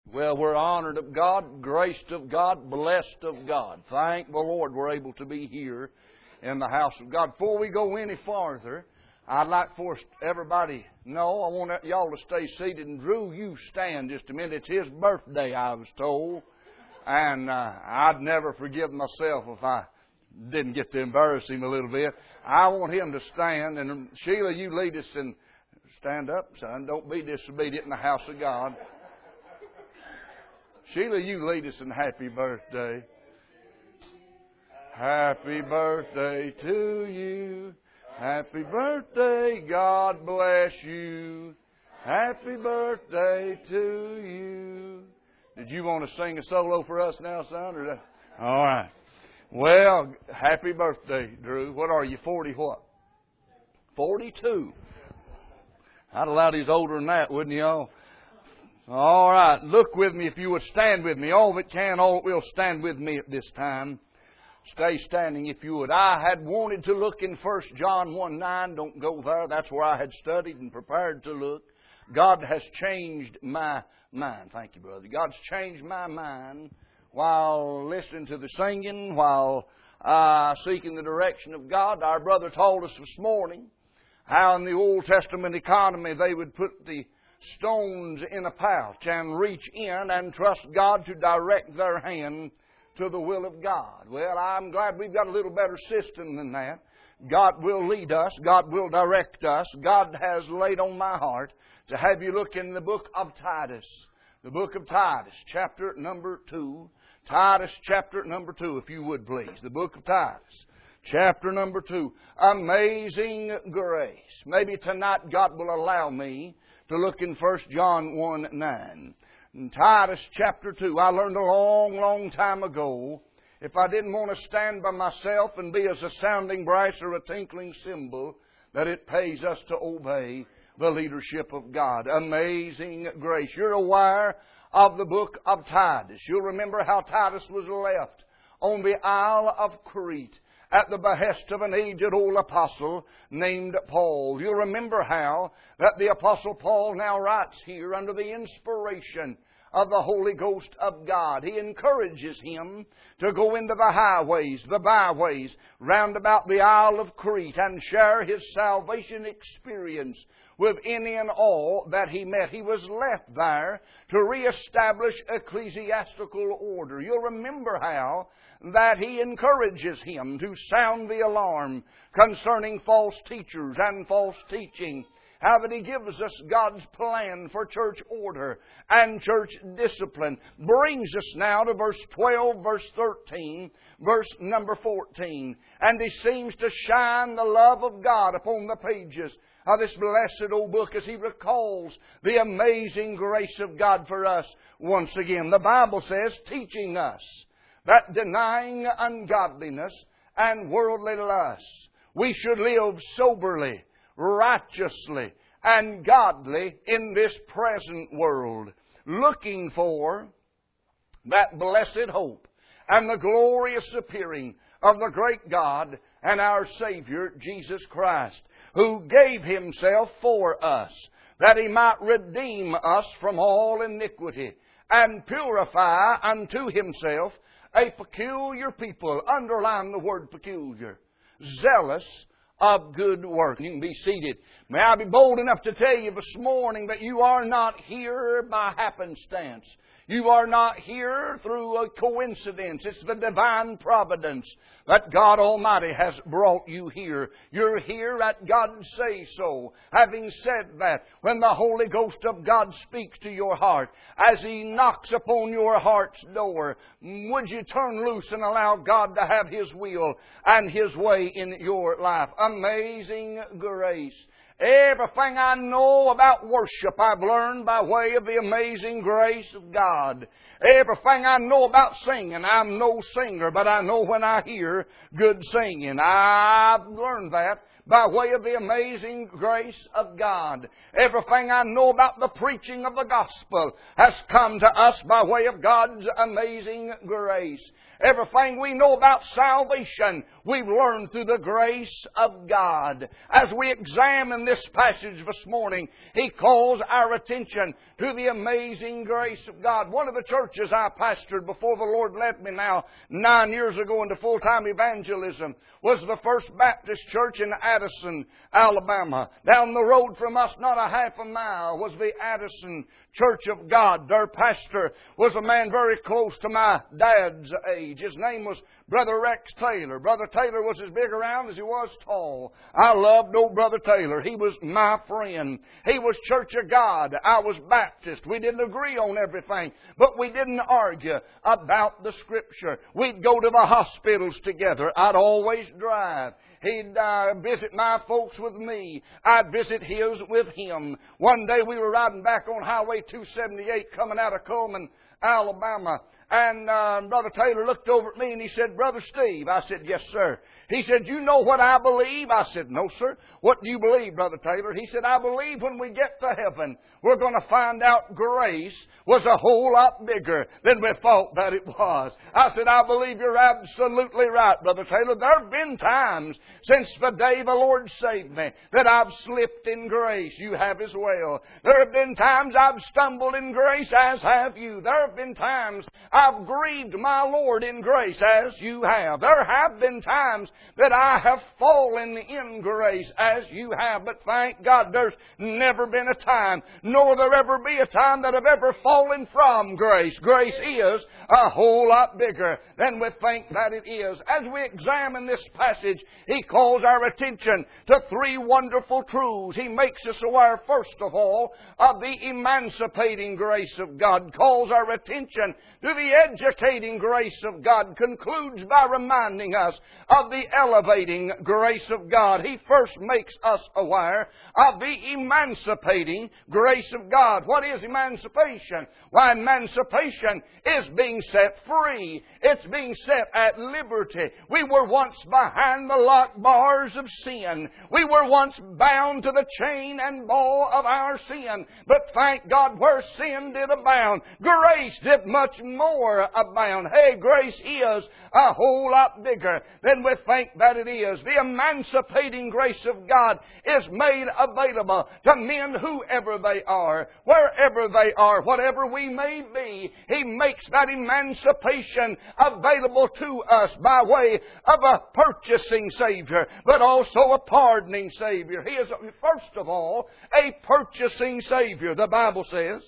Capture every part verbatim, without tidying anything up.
Well, we're honored of God, graced of God, blessed of God. Thank the Lord we're able to be here in the house of God. Before we go any farther, I'd like for everybody to know, I want y'all to stay seated. And Drew, you stand just a minute. It's his birthday, I was told. And uh, I'd never forgive myself if I didn't get to embarrass him a little bit. I want him to stand. And Sheila, you lead us and stand up, son. Don't be disobedient in the house of God. Sheila, you lead us in happy birthday. Happy birthday to you. Happy birthday, God bless you. Happy birthday to you. Did you want to sing a solo for us now, son? Or that? All right. Well, happy birthday, Drew. What are you, forty what? forty-two. I'd allow he's older than that, wouldn't you all? All right. Look with me if you would. Stand with me. All that can, all that will, stand with me at this time. Stay standing if you would. I had wanted to look in First John one nine. Don't go there. That's where I had studied and prepared to look. God has changed my mind. Thank you, brother. God's changed my mind while listening to the singing, while uh, seeking the direction of God. Our brother told us this morning how in the Old Testament economy they would put the stones in a pouch and reach in and trust God to direct their hand to the will of God. Well, I'm glad we've got a little better system than that. God will lead us. God will direct us. God has laid on my heart to have you look in the book of Titus. The book of Titus, chapter number two. Titus, chapter number two, if you would please. The book of Titus, chapter number two. Amazing grace. Maybe tonight God will allow me to look in First John one nine. In Titus chapter two, I learned a long, long time ago, if I didn't want to stand by myself and be as a sounding brass or a tinkling cymbal, that it pays us to obey the leadership of God. Amazing grace. You're aware of the book of Titus. You'll remember how Titus was left on the Isle of Crete at the behest of an aged old apostle named Paul. You'll remember how that the apostle Paul now writes here under the inspiration of the Holy Ghost of God. He encourages him to go into the highways, the byways, round about the Isle of Crete and share his salvation experience with any and all that he met. He was left there to reestablish ecclesiastical order. You'll remember how that he encourages him to sound the alarm concerning false teachers and false teaching. How that he gives us God's plan for church order and church discipline. Brings us now to verse twelve, verse thirteen, verse number fourteen. And he seems to shine the love of God upon the pages of this blessed old book as he recalls the amazing grace of God for us once again. The Bible says, teaching us that denying ungodliness and worldly lusts, we should live soberly, righteously, and godly in this present world, looking for that blessed hope and the glorious appearing of the great God and our Savior, Jesus Christ, who gave Himself for us, that He might redeem us from all iniquity and purify unto Himself a peculiar people. Underline the word peculiar. Zealous of good work. You can be seated. May I be bold enough to tell you this morning that you are not here by happenstance. You are not here through a coincidence. It's the divine providence that God Almighty has brought you here. You're here at God's say-so. Having said that, when the Holy Ghost of God speaks to your heart, as He knocks upon your heart's door, would you turn loose and allow God to have His will and His way in your life? Amazing grace. Everything I know about worship I've learned by way of the amazing grace of God. Everything I know about singing, I'm no singer, but I know when I hear good singing. I've learned that by way of the amazing grace of God. Everything I know about the preaching of the gospel has come to us by way of God's amazing grace. Everything we know about salvation, we've learned through the grace of God. As we examine this passage this morning, He calls our attention to the amazing grace of God. One of the churches I pastored before the Lord led me now nine years ago into full-time evangelism was the First Baptist Church in Addison, Alabama. Down the road from us, not a half a mile, was the Addison Church of God. Their pastor was a man very close to my dad's age. His name was Brother Rex Taylor. Brother Taylor was as big around as he was tall. I loved old Brother Taylor. He was my friend. He was Church of God. I was Baptist. We didn't agree on everything, but we didn't argue about the Scripture. We'd go to the hospitals together. I'd always drive. He'd uh, visit my folks with me. I'd visit his with him. One day we were riding back on Highway two seventy-eight coming out of Cullman, Alabama. And uh, Brother Taylor looked over at me and he said, Brother Steve. I said, yes, sir. He said, you know what I believe? I said, no, sir. What do you believe, Brother Taylor? He said, I believe when we get to heaven, we're going to find out grace was a whole lot bigger than we thought that it was. I said, I believe you're absolutely right, Brother Taylor. There have been times since the day the Lord saved me that I've slipped in grace. You have as well. There have been times I've stumbled in grace, as have you. There have been times I've grieved my Lord in grace, as you have. There have been times that I have fallen in grace, as you have. But thank God there's never been a time, nor there ever be a time that I've ever fallen from grace. Grace is a whole lot bigger than we think that it is. As we examine this passage, He calls our attention to three wonderful truths. He makes us aware, first of all, of the emancipating grace of God, calls our attention to the educating grace of God, concludes by reminding us of the elevating grace of God. He first makes us aware of the emancipating grace of God. What is emancipation? Why, emancipation is being set free. It's being set at liberty. We were once behind the locked bars of sin. We were once bound to the chain and ball of our sin. But thank God, where sin did abound, grace did much more abound. Hey, grace is a whole lot bigger than we think that it is. The emancipating grace of God is made available to men whoever they are, wherever they are, whatever we may be. He makes that emancipation available to us by way of a purchasing Savior, but also a pardoning Savior. He is, first of all, a purchasing Savior, the Bible says,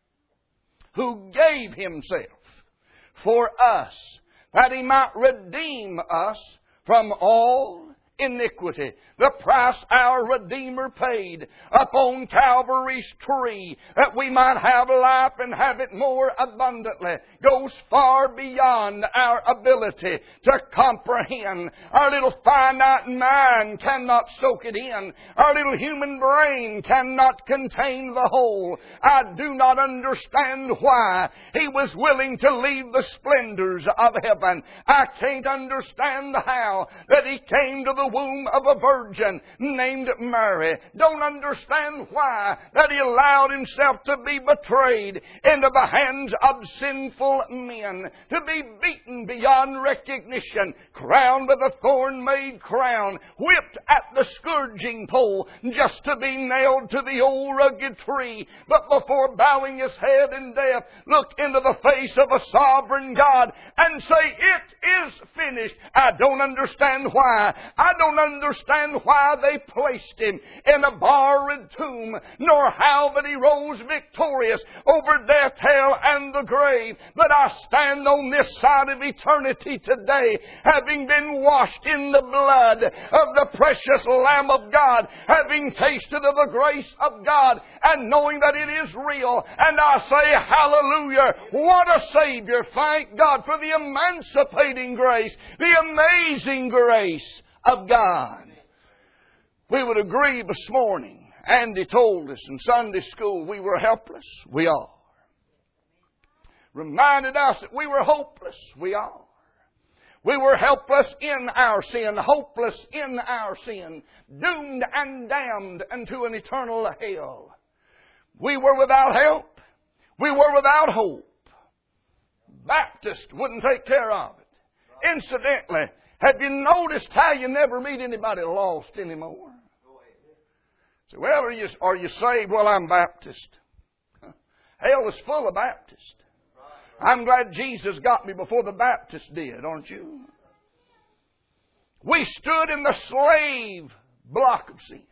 who gave Himself for us, that He might redeem us from all iniquity. The price our Redeemer paid upon Calvary's tree, that we might have life and have it more abundantly, goes far beyond our ability to comprehend. Our little finite mind cannot soak it in. Our little human brain cannot contain the whole. I do not understand why He was willing to leave the splendors of heaven. I can't understand how that He came to the womb of a virgin named Mary. Don't understand why that He allowed Himself to be betrayed into the hands of sinful men, to be beaten beyond recognition, crowned with a thorn-made crown, whipped at the scourging pole, just to be nailed to the old rugged tree. But before bowing His head in death, look into the face of a sovereign God and say, it is finished. I don't understand why. I don't understand why they placed Him in a borrowed tomb, nor how that He rose victorious over death, hell, and the grave. But I stand on this side of eternity today, having been washed in the blood of the precious Lamb of God, having tasted of the grace of God, and knowing that it is real. And I say, hallelujah, what a Savior. Thank God for the emancipating grace, the amazing grace of God. We would agree this morning. Andy told us in Sunday school we were helpless. We are. Reminded us that we were hopeless. We are. We were helpless in our sin, hopeless in our sin, doomed and damned unto an eternal hell. We were without help. We were without hope. Baptist wouldn't take care of it. Incidentally, have you noticed how you never meet anybody lost anymore? So, well, are you, are you saved? Well, I'm Baptist. Hell is full of Baptists. I'm glad Jesus got me before the Baptists did, aren't you? We stood in the slave block of sin.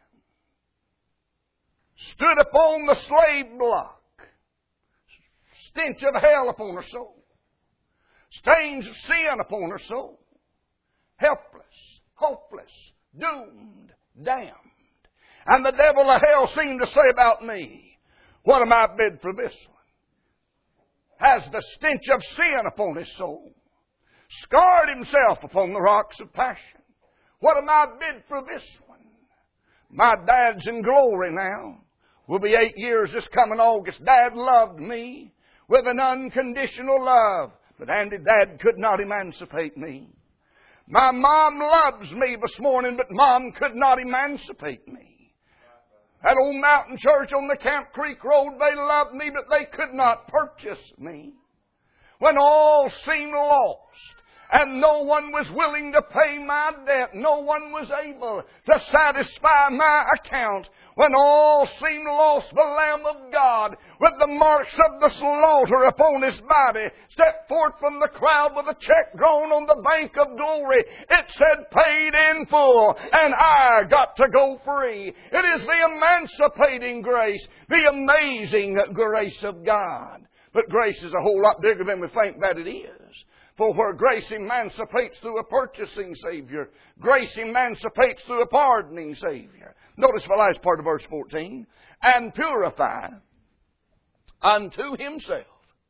Stood upon the slave block. Stench of hell upon our soul. Stains of sin upon our soul. Helpless, hopeless, doomed, damned. And the devil of hell seemed to say about me, what am I bid for this one? Has the stench of sin upon his soul. Scarred himself upon the rocks of passion. What am I bid for this one? My dad's in glory now. Will be eight years this coming August. Dad loved me with an unconditional love. But Andy, Dad could not emancipate me. My mom loves me this morning, but Mom could not emancipate me. That old mountain church on the Camp Creek Road, they loved me, but they could not purchase me. When all seemed lost, and no one was willing to pay my debt, no one was able to satisfy my account. When all seemed lost, the Lamb of God, with the marks of the slaughter upon His body, stepped forth from the crowd with a check drawn on the bank of glory. It said, paid in full, and I got to go free. It is the emancipating grace, the amazing grace of God. But grace is a whole lot bigger than we think that it is. For where grace emancipates through a purchasing Savior, grace emancipates through a pardoning Savior. Notice the last part of verse fourteen. And purify unto Himself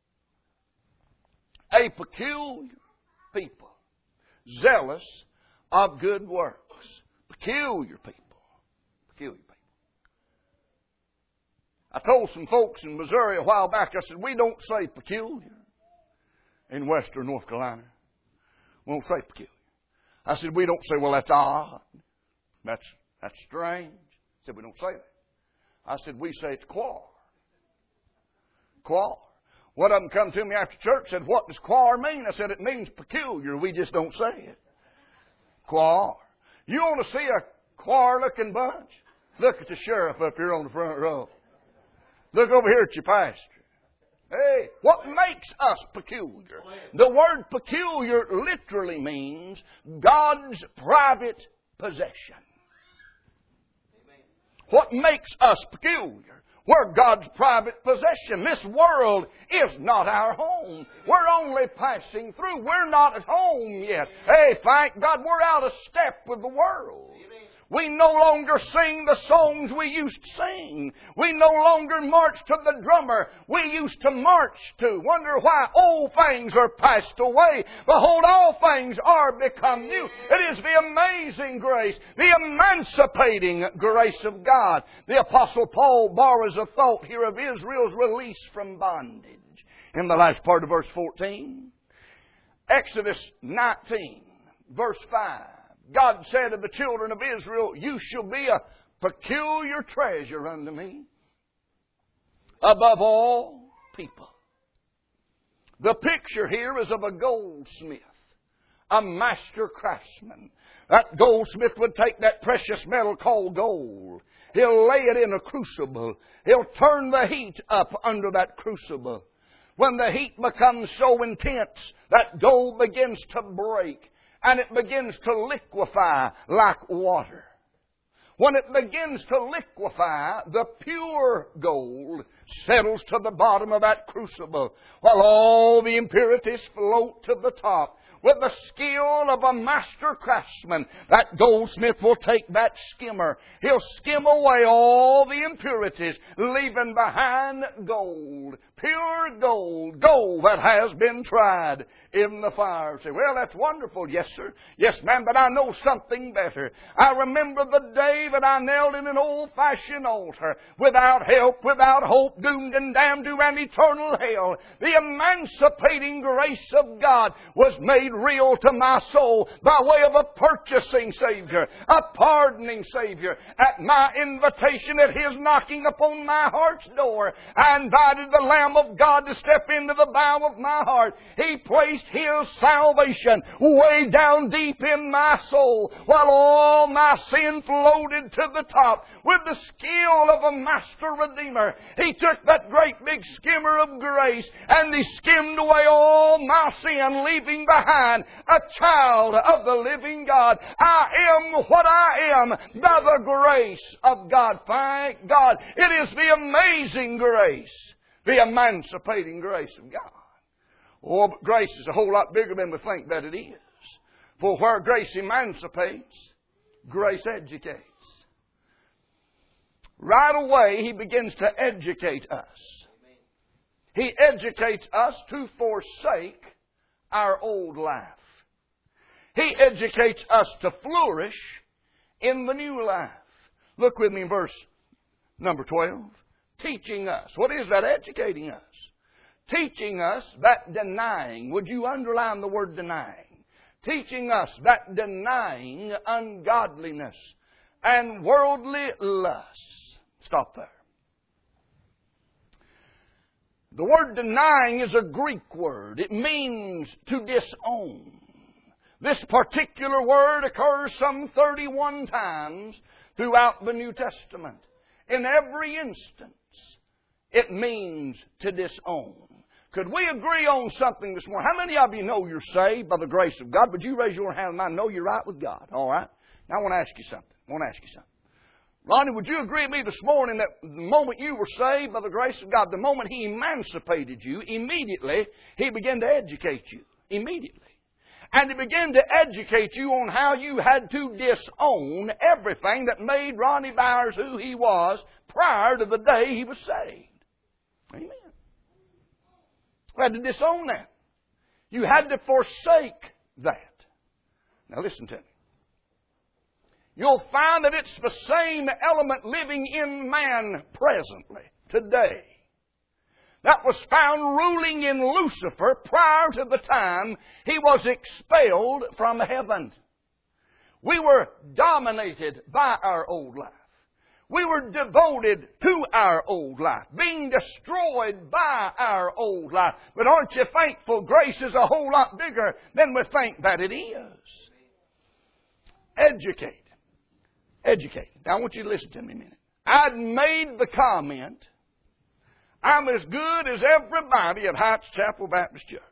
a peculiar people, zealous of good works. Peculiar people. Peculiar people. I told some folks in Missouri a while back, I said, we don't say peculiar in western North Carolina. We don't say peculiar. I said, we don't say, well, that's odd. That's, that's strange. I said, we don't say that. I said, we say it's quar. Quar. One of them come to me after church and said, what does quar mean? I said, it means peculiar. We just don't say it. Quar. You want to see a quar-looking bunch? Look at the sheriff up here on the front row. Look over here at your pastor. Hey, what makes us peculiar? The word peculiar literally means God's private possession. What makes us peculiar? We're God's private possession. This world is not our home. We're only passing through. We're not at home yet. Hey, thank God we're out of step with the world. We no longer sing the songs we used to sing. We no longer march to the drummer we used to march to. Wonder why old things are passed away. Behold, all things are become new. It is the amazing grace, the emancipating grace of God. The Apostle Paul borrows a thought here of Israel's release from bondage. In the last part of verse fourteen, Exodus nineteen, verse five. God said to the children of Israel, you shall be a peculiar treasure unto me above all people. The picture here is of a goldsmith, a master craftsman. That goldsmith would take that precious metal called gold. He'll lay it in a crucible. He'll turn the heat up under that crucible. When the heat becomes so intense, that gold begins to break. And it begins to liquefy like water. When it begins to liquefy, the pure gold settles to the bottom of that crucible, while all the impurities float to the top. With the skill of a master craftsman, that goldsmith will take that skimmer. He'll skim away all the impurities, leaving behind gold. Pure gold. Gold soul that has been tried in the fire. Say, well, that's wonderful. Yes, sir. Yes, ma'am, but I know something better. I remember the day that I knelt in an old-fashioned altar without help, without hope, doomed and damned to an eternal hell. The emancipating grace of God was made real to my soul by way of a purchasing Savior, a pardoning Savior. At my invitation, at His knocking upon my heart's door, I invited the Lamb of God to step into the bow of my heart. He placed His salvation way down deep in my soul, while all my sin floated to the top. With the skill of a master redeemer, He took that great big skimmer of grace and He skimmed away all my sin, leaving behind a child of the living God. I am what I am by the grace of God. Thank God. It is the amazing grace, the emancipating grace of God. Oh, but grace is a whole lot bigger than we think that it is. For where grace emancipates, grace educates. Right away, He begins to educate us. He educates us to forsake our old life. He educates us to flourish in the new life. Look with me in verse number twelve. Teaching us. What is that? Educating us. Teaching us that denying. Would you underline the word denying? Teaching us that denying ungodliness and worldly lusts. Stop there. The word denying is a Greek word. It means to disown. This particular word occurs some thirty-one times throughout the New Testament. In every instance, it means to disown. Could we agree on something this morning? How many of you know you're saved by the grace of God? Would you raise your hand and I know you're right with God? All right? Now I want to ask you something. I want to ask you something. Ronnie, would you agree with me this morning that the moment you were saved by the grace of God, the moment He emancipated you, immediately He began to educate you. Immediately. And He began to educate you on how you had to disown everything that made Ronnie Byers who he was prior to the day he was saved. Amen. You had to disown that. You had to forsake that. Now listen to me. You'll find that it's the same element living in man presently, today, that was found ruling in Lucifer prior to the time he was expelled from heaven. We were dominated by our old life. We were devoted to our old life, being destroyed by our old life. But aren't you thankful grace is a whole lot bigger than we think that it is? Educate. Educate. Now I want you to listen to me a minute. I'd made the comment, I'm as good as everybody at Heights Chapel Baptist Church.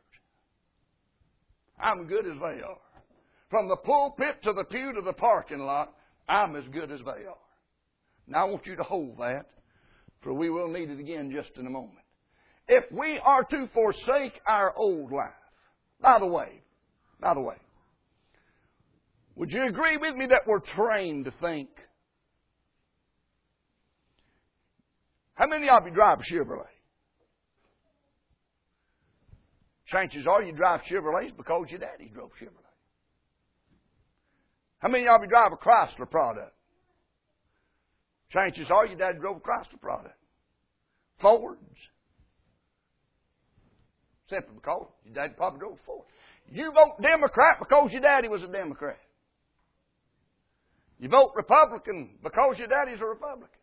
I'm good as they are. From the pulpit to the pew to the parking lot, I'm as good as they are. Now I want you to hold that, for we will need it again just in a moment. If we are to forsake our old life, by the way, by the way, would you agree with me that we're trained to think? How many of you drive a Chevrolet? Chances are you drive Chevrolets because your daddy drove Chevrolet. How many of you drive a Chrysler product? Chances are your dad drove a Chrysler product. Fords. Simply because your dad probably drove a Ford. You vote Democrat because your daddy was a Democrat. You vote Republican because your daddy's a Republican.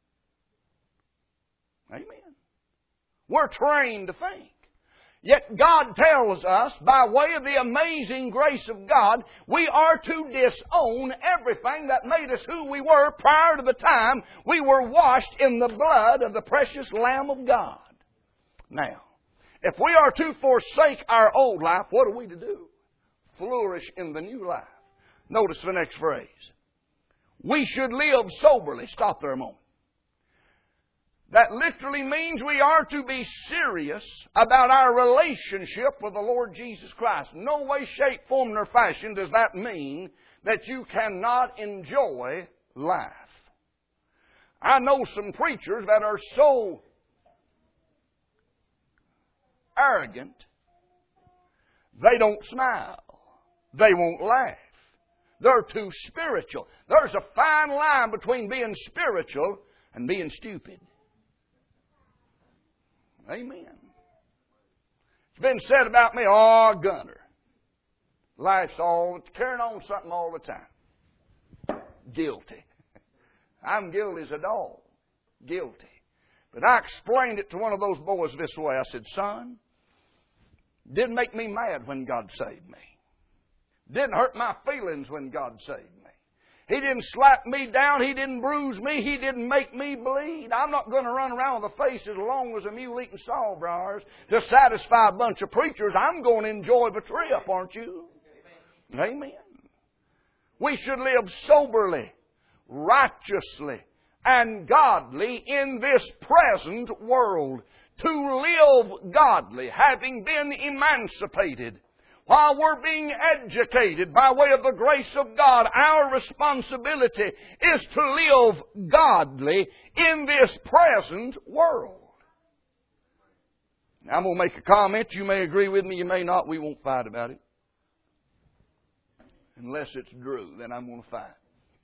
Amen. We're trained to think. Yet God tells us, by way of the amazing grace of God, we are to disown everything that made us who we were prior to the time we were washed in the blood of the precious Lamb of God. Now, if we are to forsake our old life, what are we to do? Flourish in the new life. Notice the next phrase. We should live soberly. Stop there a moment. That literally means we are to be serious about our relationship with the Lord Jesus Christ. No way, shape, form, nor fashion does that mean that you cannot enjoy life. I know some preachers that are so arrogant. They don't smile. They won't laugh. They're too spiritual. There's a fine line between being spiritual and being stupid. Amen. It's been said about me, oh, Gunner. Life's all, carrying on something all the time. Guilty. I'm guilty as a dog. Guilty. But I explained it to one of those boys this way. I said, son, didn't make me mad when God saved me. Didn't hurt my feelings when God saved me. He didn't slap me down. He didn't bruise me. He didn't make me bleed. I'm not going to run around with a face as long as a mule eating sawbriars to satisfy a bunch of preachers. I'm going to enjoy the trip, aren't you? Amen. Amen. We should live soberly, righteously, and godly in this present world. To live godly, having been emancipated, while we're being educated by way of the grace of God, our responsibility is to live godly in this present world. Now, I'm going to make a comment. You may agree with me, you may not. We won't fight about it. Unless it's Drew, then I'm going to fight.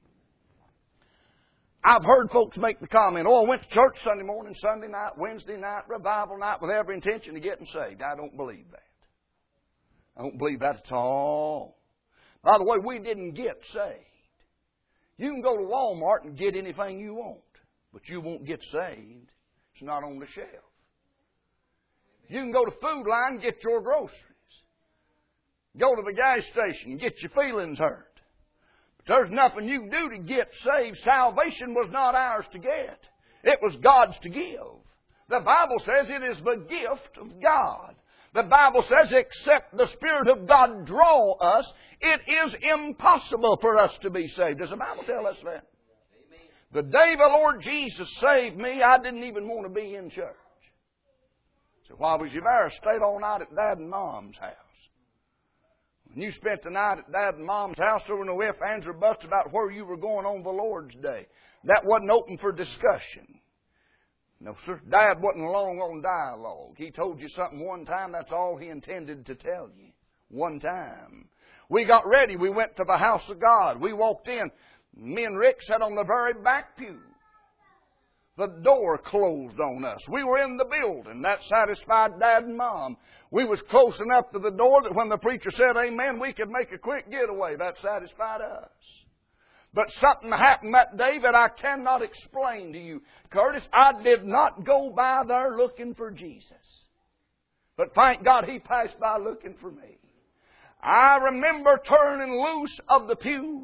I've heard folks make the comment, oh, I went to church Sunday morning, Sunday night, Wednesday night, revival night with every intention of getting saved. I don't believe that. I don't believe that at all. By the way, we didn't get saved. You can go to Walmart and get anything you want, but you won't get saved. It's not on the shelf. You can go to Food Line and get your groceries. Go to the gas station and get your feelings hurt. But there's nothing you can do to get saved. Salvation was not ours to get. It was God's to give. The Bible says it is the gift of God. The Bible says, except the Spirit of God draw us, it is impossible for us to be saved. Does the Bible tell us that? Amen. The day the Lord Jesus saved me, I didn't even want to be in church. So why was you there? I stayed all night at Dad and Mom's house. When you spent the night at Dad and Mom's house, there were no ifs, ands, or buts about where you were going on the Lord's day. That wasn't open for discussion. No, sir. Dad wasn't long on dialogue. He told you something one time, that's all he intended to tell you. One time. We got ready. We went to the house of God. We walked in. Me and Rick sat on the very back pew. The door closed on us. We were in the building. That satisfied Dad and Mom. We was close enough to the door that when the preacher said amen, we could make a quick getaway. That satisfied us. But something happened that day that I cannot explain to you. Curtis, I did not go by there looking for Jesus. But thank God He passed by looking for me. I remember turning loose of the pew.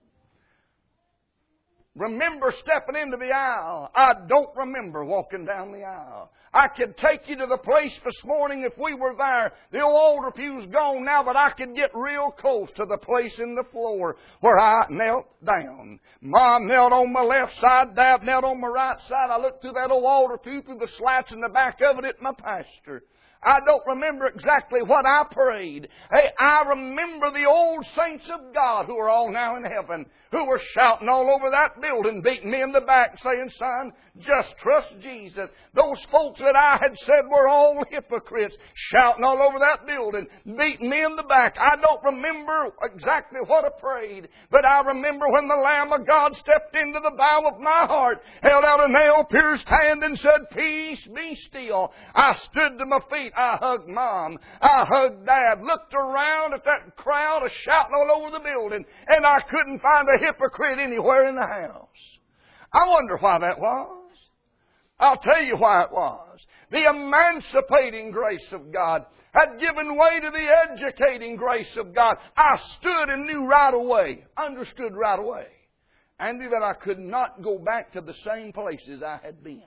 Remember stepping into the aisle. I don't remember walking down the aisle. I could take you to the place this morning if we were there. The old altar pew's gone now, but I could get real close to the place in the floor where I knelt down. Mom knelt on my left side, Dad knelt on my right side. I looked through that old altar pew through the slats in the back of it at my pastor. I don't remember exactly what I prayed. Hey, I remember the old saints of God who are all now in heaven, who were shouting all over that building, beating me in the back, saying, son, just trust Jesus. Those folks that I had said were all hypocrites, shouting all over that building, beating me in the back. I don't remember exactly what I prayed, but I remember when the Lamb of God stepped into the bow of my heart, held out a nail-pierced hand and said, peace, be still. I stood to my feet. I hugged Mom. I hugged Dad. Looked around at that crowd of shouting all over the building, and I couldn't find a hypocrite anywhere in the house. I wonder why that was. I'll tell you why it was. The emancipating grace of God had given way to the educating grace of God. I stood and knew right away, understood right away, and knew that I could not go back to the same places I had been.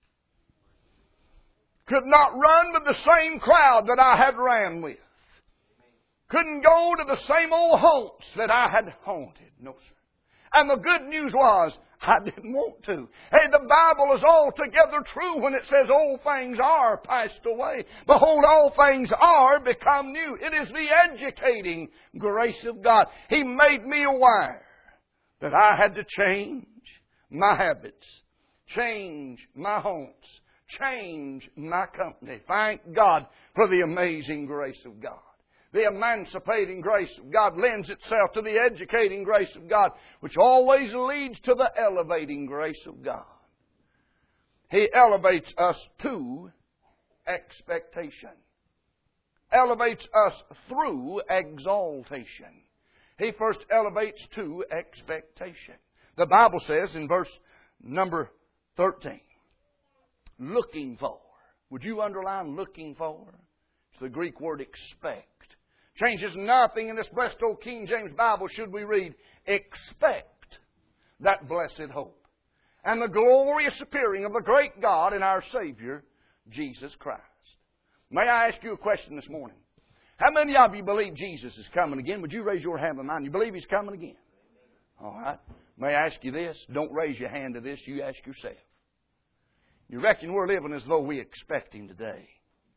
Could not run with the same crowd that I had ran with. Couldn't go to the same old haunts that I had haunted. No, sir. And the good news was, I didn't want to. Hey, the Bible is altogether true when it says old things are passed away. Behold, all things are become new. It is the educating grace of God. He made me aware that I had to change my habits, change my haunts, change my company. Thank God for the amazing grace of God. The emancipating grace of God lends itself to the educating grace of God, which always leads to the elevating grace of God. He elevates us to expectation. Elevates us through exaltation. He first elevates to expectation. The Bible says in verse number thirteen, looking for. Would you underline looking for? It's the Greek word expect. Changes nothing in this blessed old King James Bible should we read, expect that blessed hope and the glorious appearing of the great God and our Savior, Jesus Christ. May I ask you a question this morning? How many of you believe Jesus is coming again? Would you raise your hand in mind? You believe He's coming again? All right. May I ask you this? Don't raise your hand to this. You ask yourself. You reckon we're living as though we expect Him today?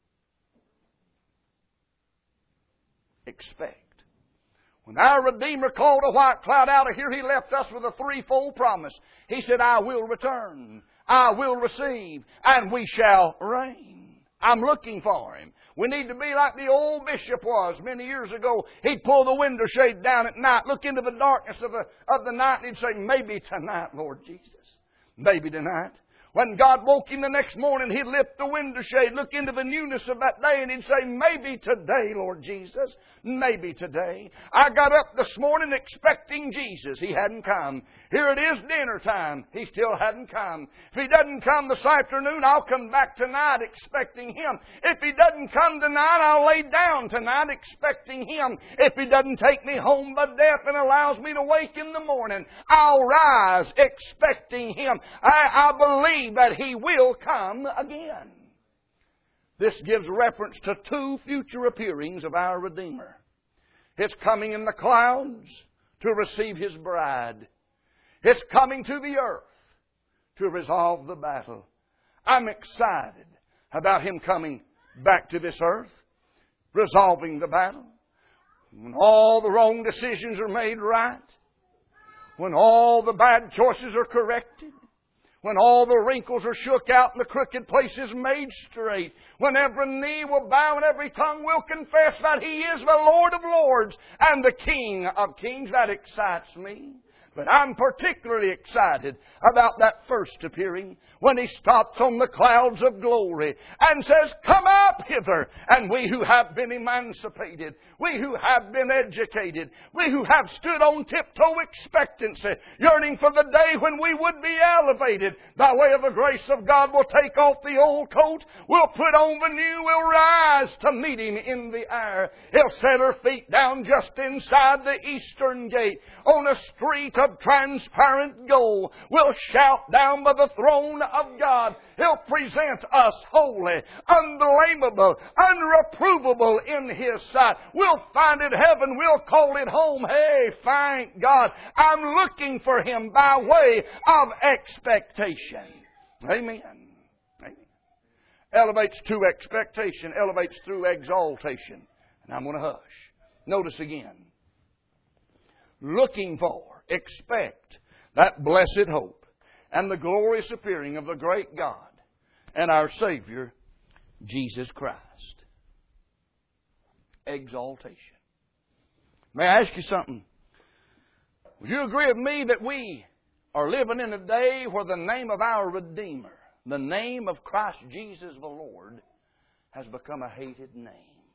Expect. When our Redeemer called a white cloud out of here, He left us with a threefold promise. He said, I will return, I will receive, and we shall reign. I'm looking for Him. We need to be like the old bishop was many years ago. He'd pull the window shade down at night, look into the darkness of the, of the night, and he'd say, maybe tonight, Lord Jesus. Maybe tonight. When God woke him the next morning, he'd lift the window shade, look into the newness of that day, and he'd say, maybe today, Lord Jesus. Maybe today. I got up this morning expecting Jesus. He hadn't come. Here it is dinner time. He still hadn't come. If He doesn't come this afternoon, I'll come back tonight expecting Him. If He doesn't come tonight, I'll lay down tonight expecting Him. If He doesn't take me home by death and allows me to wake in the morning, I'll rise expecting Him. I, I believe that He will come again. This gives reference to two future appearings of our Redeemer. His coming in the clouds to receive His bride. His coming to the earth to resolve the battle. I'm excited about Him coming back to this earth, resolving the battle. When all the wrong decisions are made right. When all the bad choices are corrected. When all the wrinkles are shook out and the crooked places made straight. When every knee will bow and every tongue will confess that He is the Lord of Lords and the King of Kings. That excites me. But I'm particularly excited about that first appearing when He stops on the clouds of glory and says, come up hither. And we who have been emancipated, we who have been educated, we who have stood on tiptoe expectancy, yearning for the day when we would be elevated by way of the grace of God, will take off the old coat, we'll put on the new, we'll rise to meet Him in the air. He'll set our feet down just inside the eastern gate on a street of transparent gold. We'll shout down by the throne of God. He'll present us holy, unblameable, unreprovable in His sight. We'll find it heaven. We'll call it home. Hey, thank God. I'm looking for Him by way of expectation. Amen. Amen. Elevates to expectation. Elevates through exaltation. And I'm going to hush. Notice again. Looking for. Expect that blessed hope and the glorious appearing of the great God and our Savior, Jesus Christ. Exaltation. May I ask you something? Would you agree with me that we are living in a day where the name of our Redeemer, the name of Christ Jesus the Lord, has become a hated name?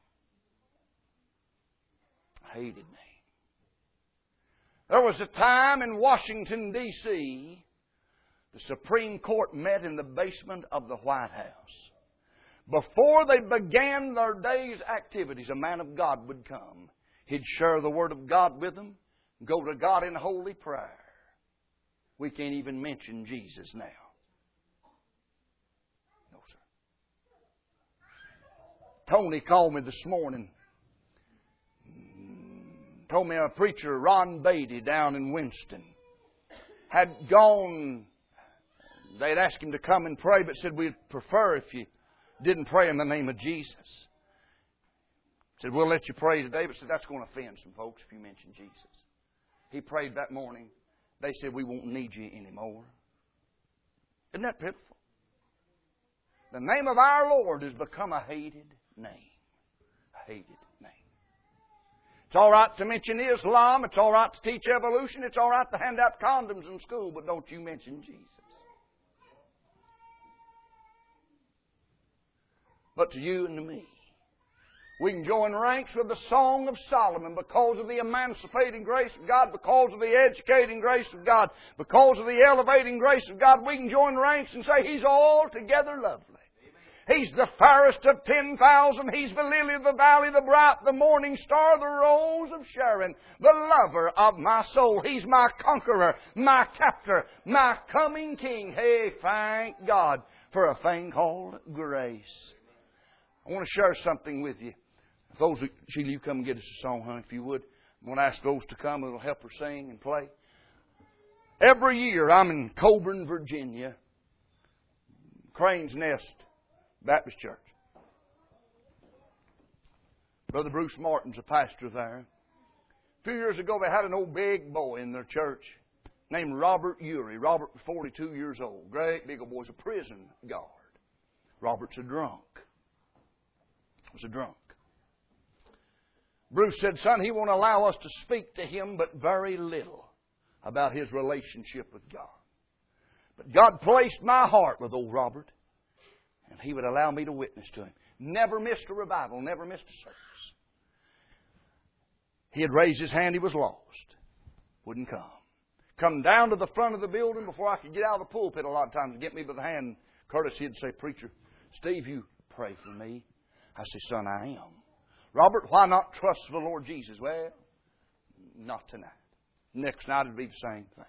A hated name. There was a time in Washington, D C, the Supreme Court met in the basement of the White House. Before they began their day's activities, a man of God would come. He'd share the Word of God with them, go to God in holy prayer. We can't even mention Jesus now. No, sir. Tony called me this morning. Told me a preacher, Ron Beatty, down in Winston, had gone. They'd asked him to come and pray, but said, we'd prefer if you didn't pray in the name of Jesus. Said, we'll let you pray today, but said, that's going to offend some folks if you mention Jesus. He prayed that morning. They said, we won't need you anymore. Isn't that pitiful? The name of our Lord has become a hated name. A hated name. It's all right to mention Islam. It's all right to teach evolution. It's all right to hand out condoms in school, but don't you mention Jesus. But to you and to me, we can join ranks with the Song of Solomon because of the emancipating grace of God, because of the educating grace of God, because of the elevating grace of God. We can join ranks and say He's altogether lovely. He's the fairest of ten thousand. He's the lily of the valley, the bright, the morning star, the rose of Sharon, the lover of my soul. He's my conqueror, my captor, my coming king. Hey, thank God for a thing called grace. I want to share something with you. If those, Sheila, you come and get us a song, honey, if you would. I'm going to ask those to come. It'll help her sing and play. Every year I'm in Coburn, Virginia, Crane's Nest Baptist Church. Brother Bruce Martin's a pastor there. A few years ago they had an old big boy in their church named Robert Urey. Robert was forty-two years old. Great big old boy. He was a prison guard. Robert's a drunk. Was a drunk. Bruce said, son, he won't allow us to speak to him but very little about his relationship with God. But God placed my heart with old Robert, and he would allow me to witness to him. Never missed a revival, never missed a service. He had raised his hand, he was lost. Wouldn't come. Come down to the front of the building before I could get out of the pulpit a lot of times to get me by the hand. Curtis, he'd say, preacher, Steve, you pray for me. I say, son, I am. Robert, why not trust the Lord Jesus? Well, not tonight. Next night it'd be the same thing.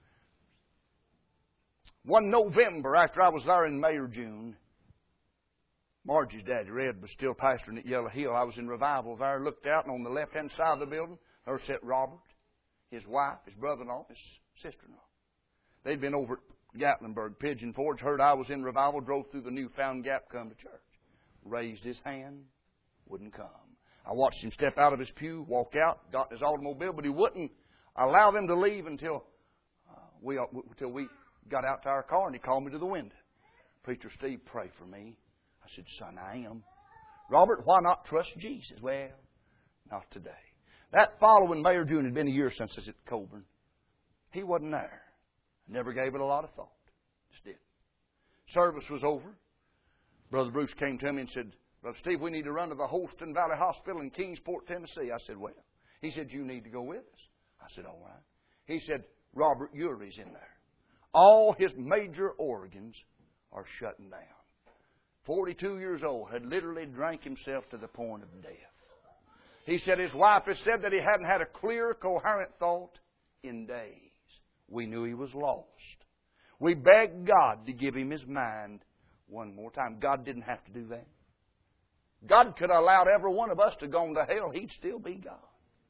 One November, after I was there in May or June, Margie's daddy, Red, was still pastoring at Yellow Hill. I was in revival there, looked out, and on the left-hand side of the building, there sat Robert, his wife, his brother-in-law, his sister-in-law. They'd been over at Gatlinburg, Pigeon Forge, heard I was in revival, drove through the Newfound Gap, come to church. Raised his hand, wouldn't come. I watched him step out of his pew, walk out, got in his automobile, but he wouldn't allow them to leave until uh, we until we got out to our car, and he called me to the window. Preacher Steve, pray for me. I said, son, I am. Robert, why not trust Jesus? Well, not today. That following May or June, had been a year since I was at Coburn. He wasn't there. Never gave it a lot of thought. Just did. Service was over. Brother Bruce came to me and said, Brother Steve, we need to run to the Holston Valley Hospital in Kingsport, Tennessee. I said, well. He said, you need to go with us. I said, all right. He said, Robert Urey's in there. All his major organs are shutting down. forty-two years old, had literally drank himself to the point of death. He said his wife has said that he hadn't had a clear, coherent thought in days. We knew he was lost. We begged God to give him his mind one more time. God didn't have to do that. God could have allowed every one of us to go to hell. He'd still be God.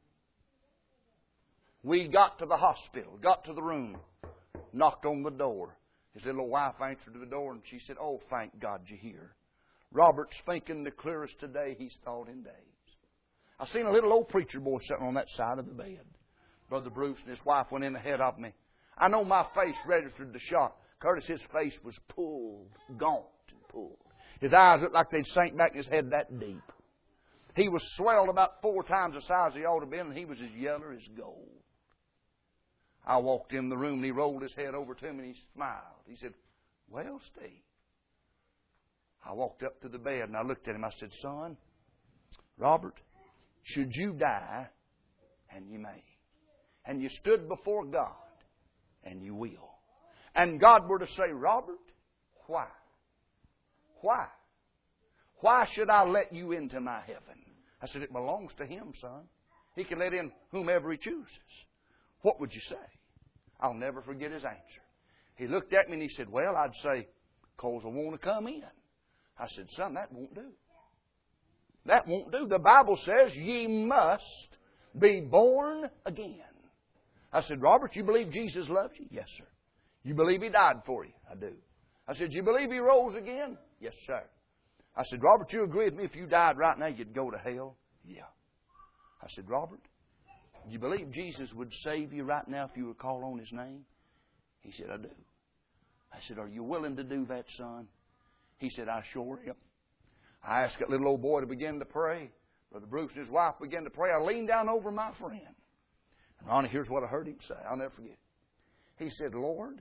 We got to the hospital, got to the room, knocked on the door. His little wife answered the door, and she said, oh, thank God you're here. Robert's thinking the clearest today he's thought in days. I seen a little old preacher boy sitting on that side of the bed. Brother Bruce and his wife went in ahead of me. I know my face registered the shock. Curtis, his face was pulled, gaunt and pulled. His eyes looked like they'd sank back in his head that deep. He was swelled about four times the size he ought to have been, and he was as yellow as gold. I walked in the room, and he rolled his head over to me, and he smiled. He said, well, Steve. I walked up to the bed, and I looked at him. I said, son, Robert, should you die, and you may, and you stood before God, and you will, and God were to say, Robert, why? Why? Why should I let you into my heaven? I said, it belongs to Him, son. He can let in whomever He chooses. What would you say? I'll never forget his answer. He looked at me and he said, well, I'd say, because I want to come in. I said, son, that won't do. That won't do. The Bible says ye must be born again. I said, Robert, you believe Jesus loves you? Yes, sir. You believe He died for you? I do. I said, you believe He rose again? Yes, sir. I said, Robert, you agree with me if you died right now, you'd go to hell? Yeah. I said, Robert, do you believe Jesus would save you right now if you would call on His name? He said, I do. I said, are you willing to do that, son? He said, I sure am. I asked that little old boy to begin to pray. Brother Bruce and his wife began to pray. I leaned down over my friend. And Ronnie, here's what I heard him say. I'll never forget it. He said, Lord,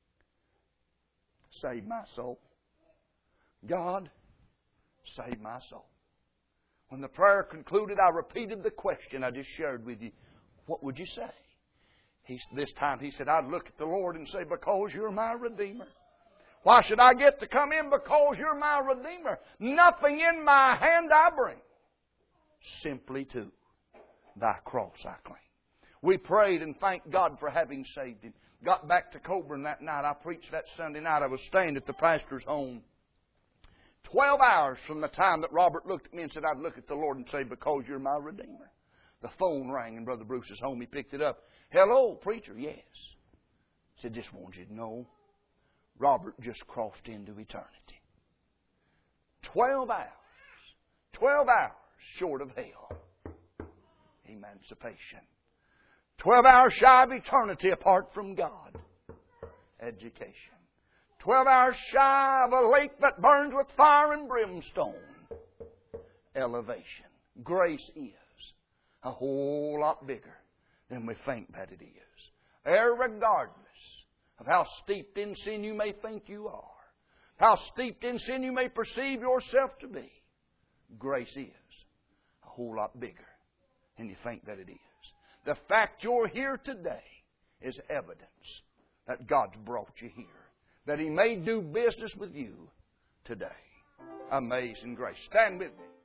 save my soul. God, save my soul. When the prayer concluded, I repeated the question I just shared with you. What would you say? He, this time he said, I'd look at the Lord and say, because you're my Redeemer. Why should I get to come in? Because you're my Redeemer. Nothing in my hand I bring. Simply to thy cross I claim. We prayed and thanked God for having saved him. Got back to Coburn that night. I preached that Sunday night. I was staying at the pastor's home. Twelve hours from the time that Robert looked at me and said, I'd look at the Lord and say, because you're my Redeemer. The phone rang in Brother Bruce's home. He picked it up. Hello, preacher. Yes. He said, just want you to know, Robert just crossed into eternity. Twelve hours. Twelve hours short of hell. Emancipation. Twelve hours shy of eternity apart from God. Education. Twelve hours shy of a lake that burns with fire and brimstone. Elevation. Grace is a whole lot bigger than we think that it is. Irregardless of how steeped in sin you may think you are, how steeped in sin you may perceive yourself to be, grace is a whole lot bigger than you think that it is. The fact you're here today is evidence that God's brought you here, that He may do business with you today. Amazing grace. Stand with me.